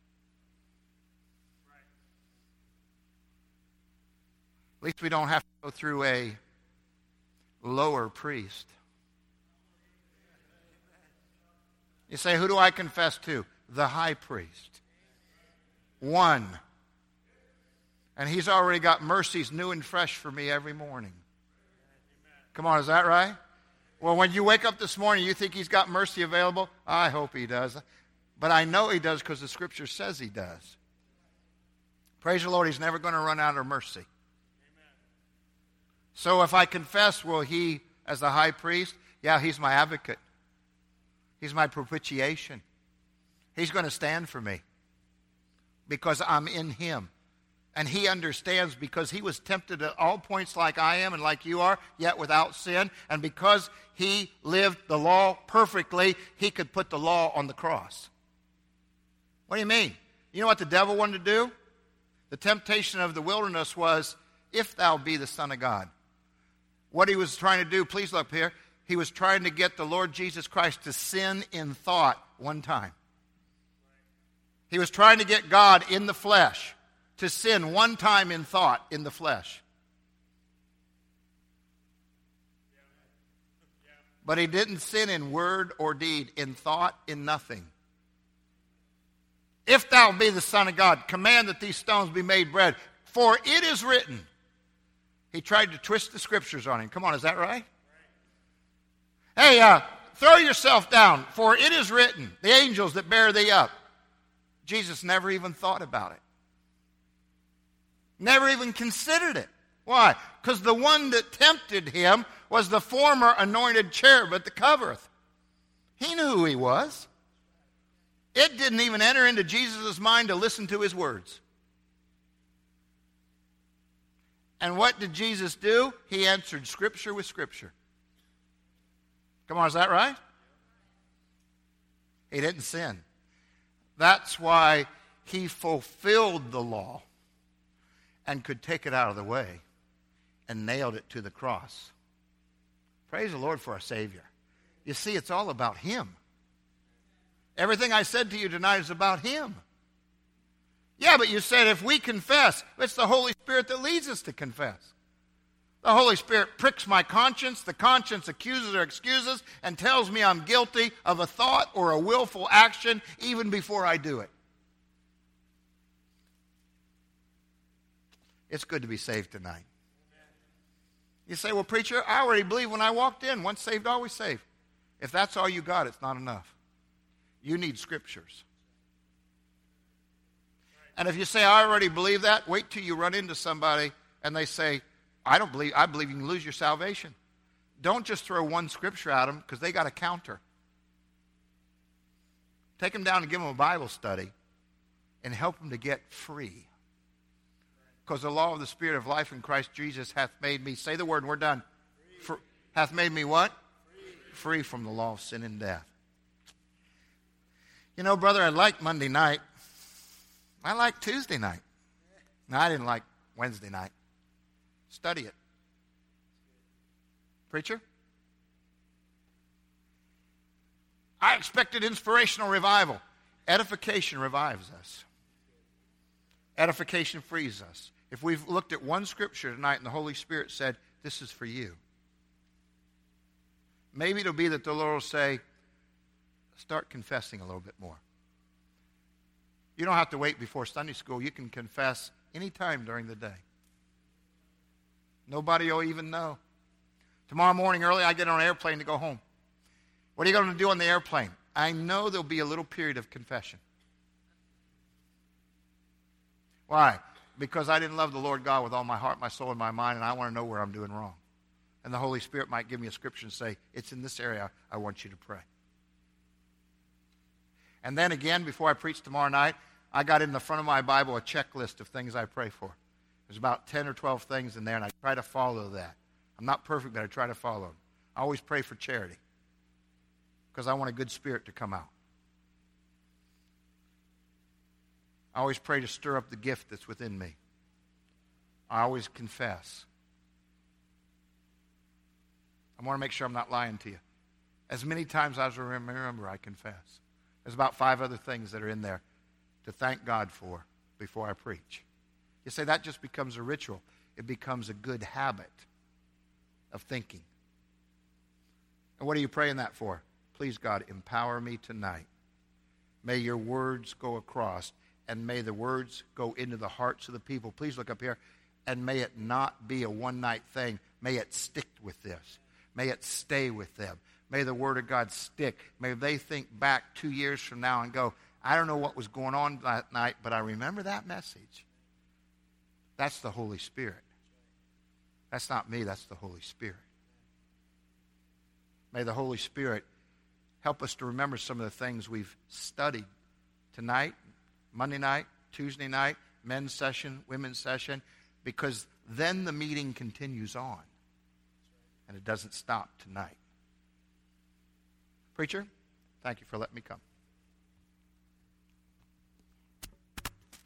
At least we don't have to go through a lower priest. You say, who do I confess to? The high priest. One. And he's already got mercies new and fresh for me every morning. Come on, is that right? Well, when you wake up this morning, you think he's got mercy available? I hope he does. But I know he does because the Scripture says he does. Praise the Lord, he's never going to run out of mercy. So if I confess, will he, as the high priest, yeah, he's my advocate. He's my propitiation. He's going to stand for me because I'm in him. And he understands because he was tempted at all points like I am and like you are, yet without sin. And because he lived the law perfectly, he could put the law on the cross. What do you mean? You know what the devil wanted to do? The temptation of the wilderness was, if thou be the Son of God. What he was trying to do, please look here, he was trying to get the Lord Jesus Christ to sin in thought one time. He was trying to get God in the flesh to sin one time in thought in the flesh. But he didn't sin in word or deed, in thought, in nothing. If thou be the Son of God, command that these stones be made bread, for it is written. He tried to twist the Scriptures on him. Come on, is that right? Hey, throw yourself down, for it is written, the angels that bear thee up. Jesus never even thought about it. Never even considered it. Why? Because the one that tempted him was the former anointed cherub that covereth. He knew who he was. It didn't even enter into Jesus' mind to listen to his words. And what did Jesus do? He answered Scripture with Scripture. Come on, is that right? He didn't sin. That's why he fulfilled the law and could take it out of the way and nailed it to the cross. Praise the Lord for our Savior. You see, it's all about him. Everything I said to you tonight is about him. Yeah, but you said if we confess, it's the Holy Spirit that leads us to confess. The Holy Spirit pricks my conscience. The conscience accuses or excuses and tells me I'm guilty of a thought or a willful action even before I do it. It's good to be saved tonight. You say, well, preacher, I already believe when I walked in, once saved, always saved. If that's all you got, it's not enough. You need Scriptures. And if you say, I already believe that, wait till you run into somebody and they say, I believe you can lose your salvation. Don't just throw one scripture at them because they got a counter. Take them down and give them a Bible study and help them to get free. Because the law of the Spirit of life in Christ Jesus hath made me, say the word and we're done. Hath made me what? Free from the law of sin and death. You know, brother, I like Monday night. I like Tuesday night. No, I didn't like Wednesday night. Study it. Preacher? I expected inspirational revival. Edification revives us. Edification frees us. If we've looked at one scripture tonight and the Holy Spirit said, this is for you. Maybe it'll be that the Lord will say, start confessing a little bit more. You don't have to wait before Sunday school. You can confess anytime during the day. Nobody will even know. Tomorrow morning early, I get on an airplane to go home. What are you going to do on the airplane? I know there'll be a little period of confession. Why? Because I didn't love the Lord God with all my heart, my soul, and my mind, and I want to know where I'm doing wrong. And the Holy Spirit might give me a scripture and say, it's in this area I want you to pray. And then again, before I preach tomorrow night, I got in the front of my Bible a checklist of things I pray for. There's about 10 or 12 things in there, and I try to follow that. I'm not perfect, but I try to follow them. I always pray for charity because I want a good spirit to come out. I always pray to stir up the gift that's within me. I always confess. I want to make sure I'm not lying to you. As many times as I remember, I confess. There's about 5 other things that are in there to thank God for before I preach. You say that just becomes a ritual. It becomes a good habit of thinking. And what are you praying that for? Please, God, empower me tonight. May your words go across, and may the words go into the hearts of the people. Please look up here. And may it not be a one-night thing. May it stick with this. May it stay with them. May the Word of God stick. May they think back 2 years from now and go, I don't know what was going on that night, but I remember that message. That's the Holy Spirit. That's not me, that's the Holy Spirit. May the Holy Spirit help us to remember some of the things we've studied tonight, Monday night, Tuesday night, men's session, women's session, because then the meeting continues on, and it doesn't stop tonight. Preacher, thank you for letting me come.